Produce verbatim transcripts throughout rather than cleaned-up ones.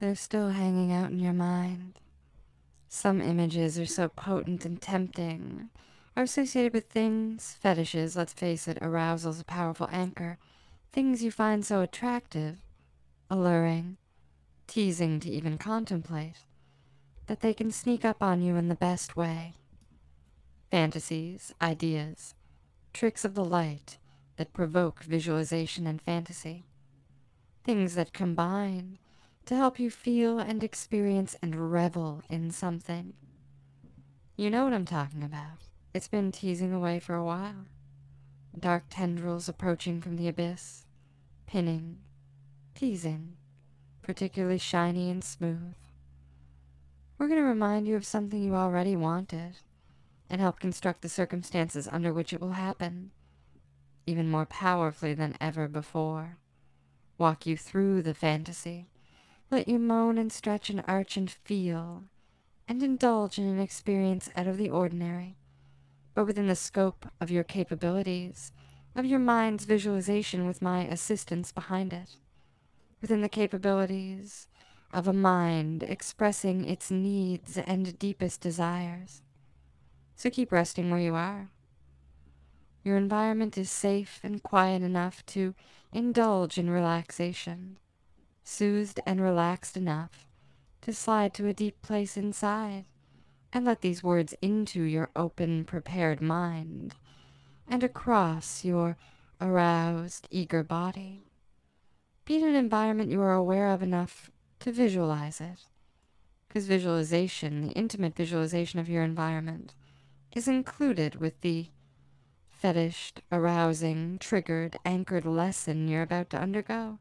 They're still hanging out in your mind. Some images are so potent and tempting, are associated with things, fetishes, let's face it, arousal's a powerful anchor, things you find so attractive, alluring, teasing to even contemplate, that they can sneak up on you in the best way. Fantasies, ideas, tricks of the light that provoke visualization and fantasy. Things that combine to help you feel and experience and revel in something. You know what I'm talking about. It's been teasing away for a while. Dark tendrils approaching from the abyss, pinning, teasing, particularly shiny and smooth. We're going to remind you of something you already wanted and help construct the circumstances under which it will happen, even more powerfully than ever before. Walk you through the fantasy, let you moan and stretch and arch and feel, and indulge in an experience out of the ordinary, but within the scope of your capabilities, of your mind's visualization with my assistance behind it, within the capabilities of a mind expressing its needs and deepest desires. So keep resting where you are. Your environment is safe and quiet enough to indulge in relaxation, soothed and relaxed enough to slide to a deep place inside and let these words into your open, prepared mind and across your aroused, eager body. Be in an environment you are aware of enough to visualize it, because visualization, the intimate visualization of your environment, is included with the fetished, arousing, triggered, anchored lesson you're about to undergo.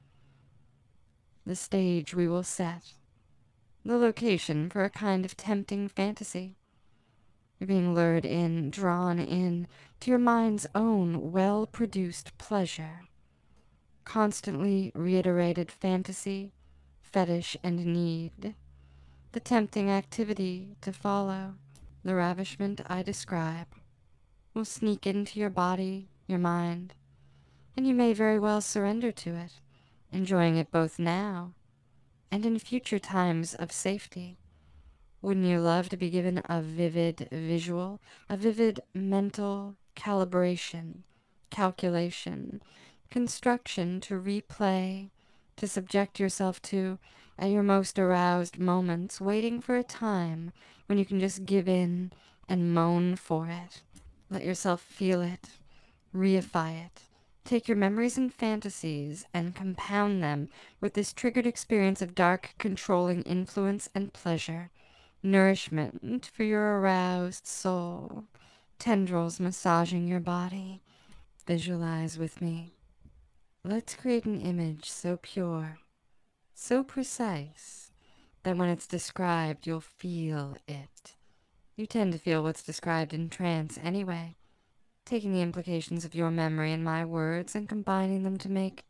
The stage we will set, the location for a kind of tempting fantasy. You're being lured in, drawn in to your mind's own well-produced pleasure. Constantly reiterated fantasy, fetish, and need. The tempting activity to follow, the ravishment I describe, will sneak into your body, your mind, and you may very well surrender to it, enjoying it both now and in future times of safety. Wouldn't you love to be given a vivid visual, a vivid mental calibration, calculation, construction to replay, to subject yourself to at your most aroused moments, waiting for a time when you can just give in and moan for it. Let yourself feel it, reify it. Take your memories and fantasies and compound them with this triggered experience of dark, controlling influence and pleasure. Nourishment for your aroused soul. Tendrils massaging your body. Visualize with me. Let's create an image so pure, so precise, that when it's described, you'll feel it. You tend to feel what's described in trance anyway, taking the implications of your memory and my words and combining them to make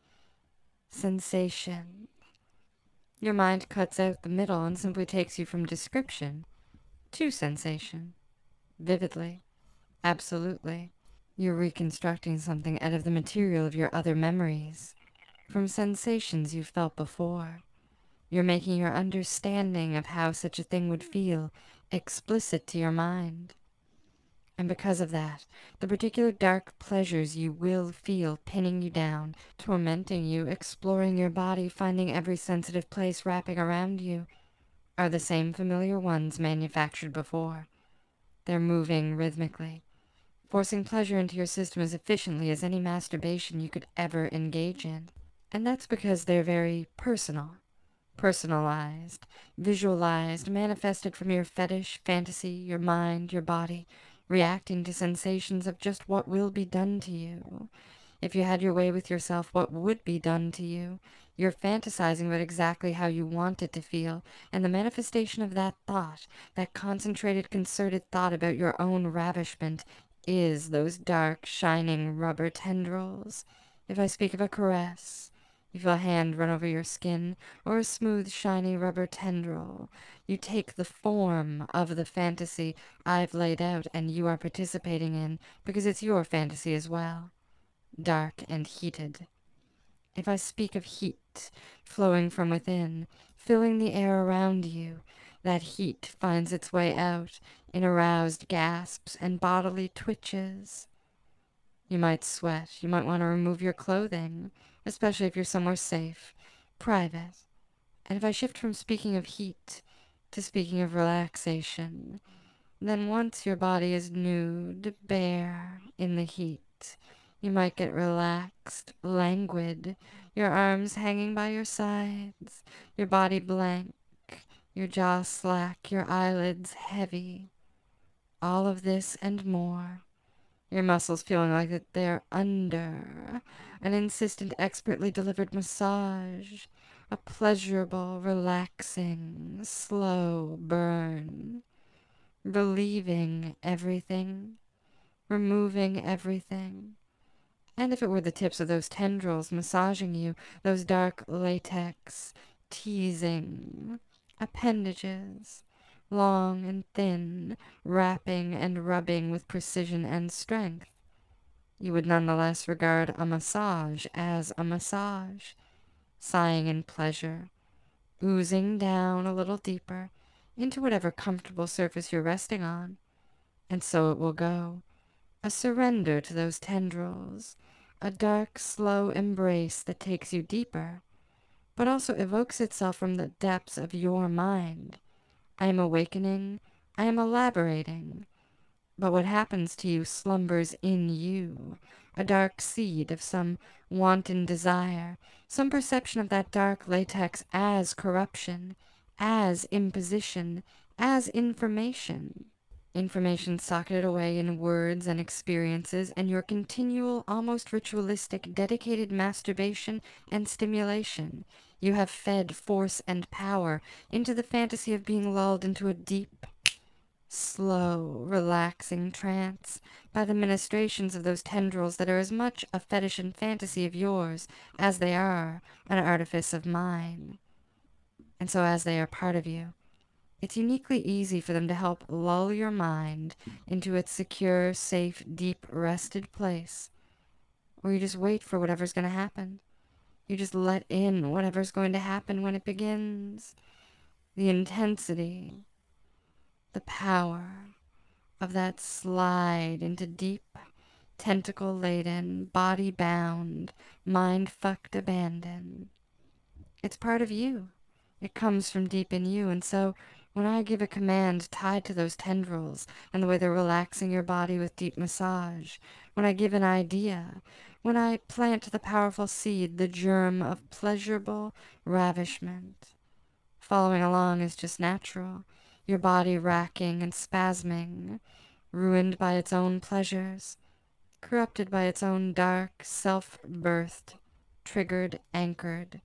sensation. Your mind cuts out the middle and simply takes you from description to sensation. Vividly. Absolutely. You're reconstructing something out of the material of your other memories, from sensations you've felt before. You're making your understanding of how such a thing would feel explicit to your mind. And because of that, the particular dark pleasures you will feel pinning you down, tormenting you, exploring your body, finding every sensitive place wrapping around you, are the same familiar ones manufactured before. They're moving rhythmically, forcing pleasure into your system as efficiently as any masturbation you could ever engage in. And that's because they're very personal, personalized, visualized, manifested from your fetish, fantasy, your mind, your body, reacting to sensations of just what will be done to you. If you had your way with yourself, what would be done to you? You're fantasizing about exactly how you want it to feel, and the manifestation of that thought, that concentrated, concerted thought about your own ravishment, is those dark, shining rubber tendrils. If I speak of a caress, you feel a hand run over your skin, or a smooth, shiny rubber tendril. You take the form of the fantasy I've laid out and you are participating in, because it's your fantasy as well. Dark and heated. If I speak of heat flowing from within, filling the air around you. That heat finds its way out in aroused gasps and bodily twitches. You might sweat. You might want to remove your clothing, especially if you're somewhere safe, private. And if I shift from speaking of heat to speaking of relaxation, then once your body is nude, bare, in the heat, you might get relaxed, languid, your arms hanging by your sides, your body blank, your jaw slack, your eyelids heavy. All of this and more. Your muscles feeling like that they're under an insistent, expertly delivered massage, a pleasurable, relaxing, slow burn, relieving everything, removing everything. And if it were the tips of those tendrils massaging you, those dark latex, teasing appendages, long and thin, wrapping and rubbing with precision and strength, you would nonetheless regard a massage as a massage, sighing in pleasure, oozing down a little deeper into whatever comfortable surface you're resting on. And so it will go, a surrender to those tendrils, a dark, slow embrace that takes you deeper, but also evokes itself from the depths of your mind. I am awakening, I am elaborating, but what happens to you slumbers in you, a dark seed of some wanton desire, some perception of that dark latex as corruption, as imposition, as information. Information socketed away in words and experiences, and your continual, almost ritualistic, dedicated masturbation and stimulation. You have fed force and power into the fantasy of being lulled into a deep, slow, relaxing trance by the ministrations of those tendrils that are as much a fetish and fantasy of yours as they are an artifice of mine. And so as they are part of you, it's uniquely easy for them to help lull your mind into its secure, safe, deep, rested place, where you just wait for whatever's going to happen. You just let in whatever's going to happen when it begins. The intensity, the power of that slide into deep, tentacle-laden, body-bound, mind-fucked abandon. It's part of you. It comes from deep in you, and so when I give a command tied to those tendrils and the way they're relaxing your body with deep massage, when I give an idea, when I plant the powerful seed, the germ of pleasurable ravishment, following along is just natural, your body racking and spasming, ruined by its own pleasures, corrupted by its own dark, self-birthed, triggered, anchored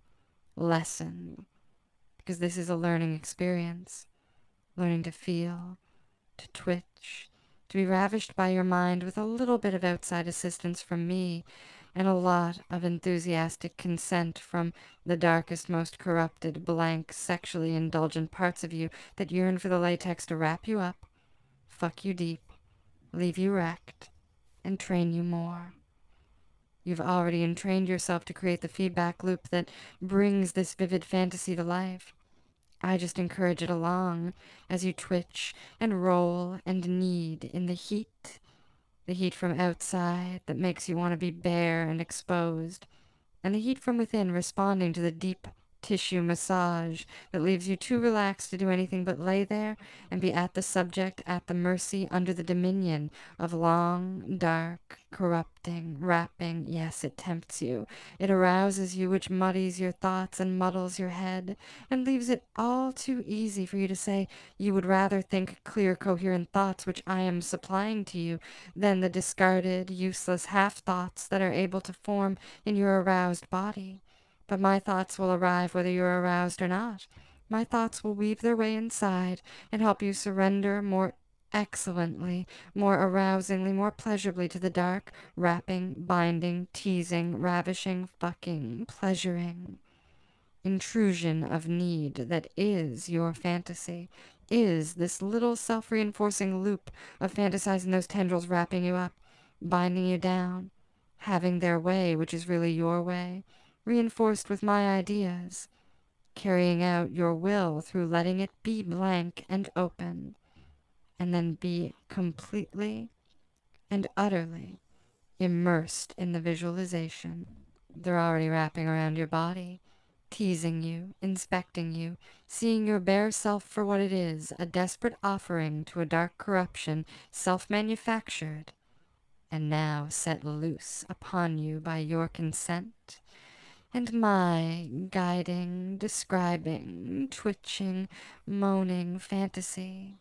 lesson. Because this is a learning experience. Learning to feel, to twitch, to be ravished by your mind with a little bit of outside assistance from me, and a lot of enthusiastic consent from the darkest, most corrupted, blank, sexually indulgent parts of you that yearn for the latex to wrap you up, fuck you deep, leave you wrecked, and train you more. You've already entrained yourself to create the feedback loop that brings this vivid fantasy to life. I just encourage it along as you twitch and roll and knead in the heat, the heat from outside that makes you want to be bare and exposed, and the heat from within responding to the deep tissue massage that leaves you too relaxed to do anything but lay there and be at the subject, at the mercy, under the dominion of long, dark, corrupting, wrapping. Yes, it tempts you. It arouses you, which muddies your thoughts and muddles your head, and leaves it all too easy for you to say you would rather think clear, coherent thoughts which I am supplying to you than the discarded, useless half-thoughts that are able to form in your aroused body. But my thoughts will arrive whether you're aroused or not. My thoughts will weave their way inside and help you surrender more excellently, more arousingly, more pleasurably to the dark, wrapping, binding, teasing, ravishing, fucking, pleasuring intrusion of need that is your fantasy, is this little self-reinforcing loop of fantasizing those tendrils wrapping you up, binding you down, having their way, which is really your way, reinforced with my ideas, carrying out your will through letting it be blank and open, and then be completely and utterly immersed in the visualization. They're already wrapping around your body, teasing you, inspecting you, seeing your bare self for what it is, a desperate offering to a dark corruption, self-manufactured, and now set loose upon you by your consent, and my guiding, describing, twitching, moaning fantasy,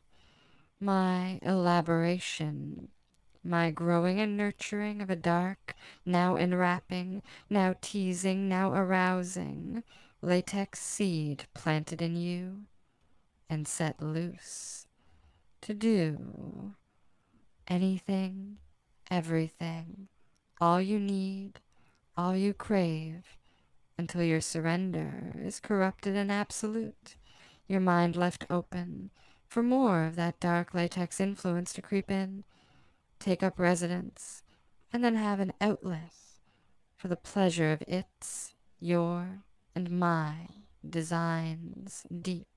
my elaboration, my growing and nurturing of a dark, now enwrapping, now teasing, now arousing, latex seed planted in you and set loose to do anything, everything, all you need, all you crave, until your surrender is corrupted and absolute, your mind left open for more of that dark latex influence to creep in, take up residence, and then have an outlet for the pleasure of its, your, and my designs, deep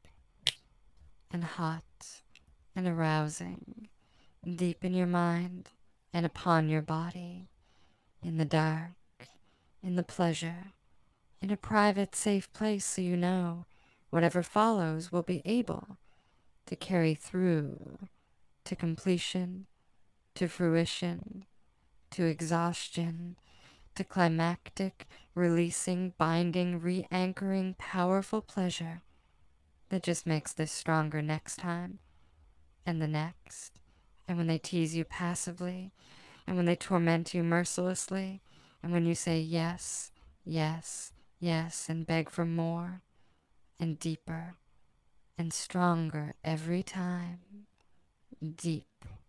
and hot and arousing, deep in your mind and upon your body, in the dark, in the pleasure, in a private, safe place, so you know whatever follows will be able to carry through to completion, to fruition, to exhaustion, to climactic, releasing, binding, re-anchoring, powerful pleasure that just makes this stronger next time, and the next, and when they tease you passively, and when they torment you mercilessly, and when you say yes, yes, yes, and beg for more, and deeper, and stronger every time, deep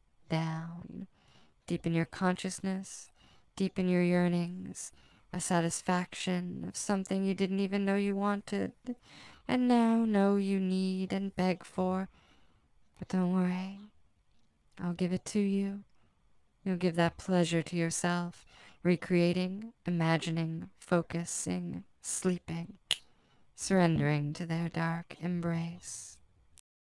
down, deep in your consciousness, deep in your yearnings, a satisfaction of something you didn't even know you wanted, and now know you need and beg for. But don't worry, I'll give it to you. You'll give that pleasure to yourself, recreating, imagining, focusing, sleeping, surrendering to their dark embrace.